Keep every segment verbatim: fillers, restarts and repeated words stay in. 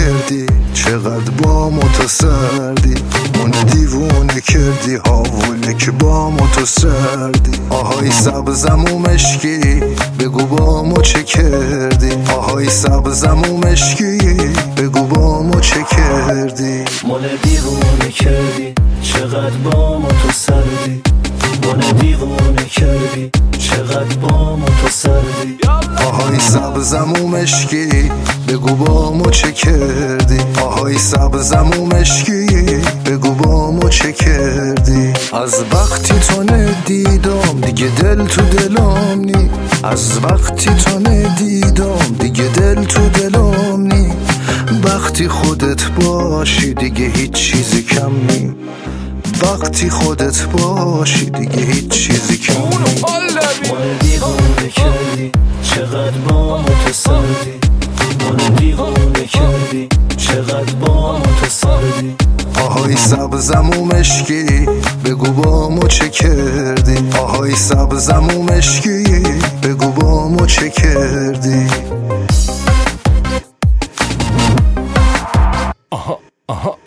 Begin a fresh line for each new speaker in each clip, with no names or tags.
کردی، چقدر با ما تو سردی، من دیوونه کردی، حواله که با ما تو سردی. آهای سبزم و مشکی بگو با ما چه کردی، آهای سبزم و مشکی بگو با ما چه کردی.
من دیوونه کردی، چقدر با ما تو سردی، من دیوونه کردی، چقدر با ما تو سردی.
آهای سبزم و مشکی بگو با ما چه کردی، آهای سبزم و مشکی بگو با ما چه کردی. از وقتی تو ندیدم دیگه دل تو دلم نی، از وقتی تو ندیدم دیگه دل تو دلم نی. وقتی خودت باشی دیگه هیچ چیزی کم نی، وقتی خودت باشی دیگه هیچ چیزی کم نی.
من دیوونه کردی، چقدر با ما تو سردی، من دیوونه کردی، چقدر با ما تو سردی.
آهای سبزم و مشکی بگو با ما چه کردی، آهای سبزم و مشکی بگو با ما چه کردی.
آها آها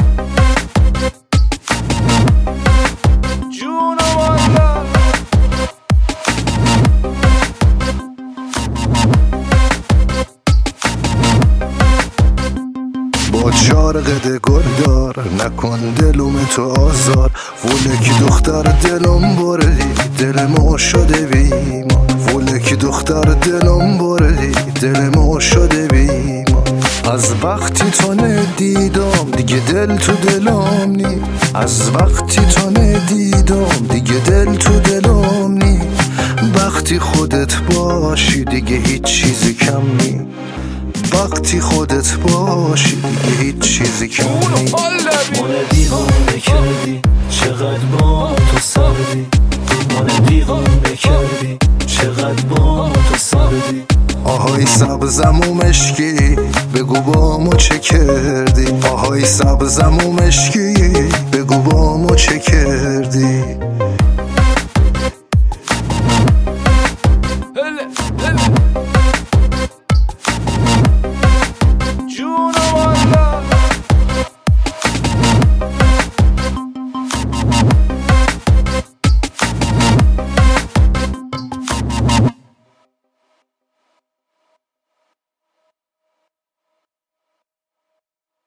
با چار قده گلدار نکن دلوم تو آزار، ولک دختر دلم بردی دل ما شده بیمان، ولک دختر دلم بردی دل ما شده بیمان. از وقتی تو ندیدم دیگه دل تو دلم نی، از وقتی تو ندیدم دیگه دل تو دلم نی. وقتی خودت باشی دیگه هیچ چیزی کم نی، وقتی خودت باشی دیگه هیچ چیزی کم نی.
من دیوونه کردی، چقدر با تو سردی، من دیوونه کردی، چقدر با تو سردی.
آهای سبزم و مشکی بگو با ما چه کردی، آهای سبزم و مشکی بگو با ما چه کردی.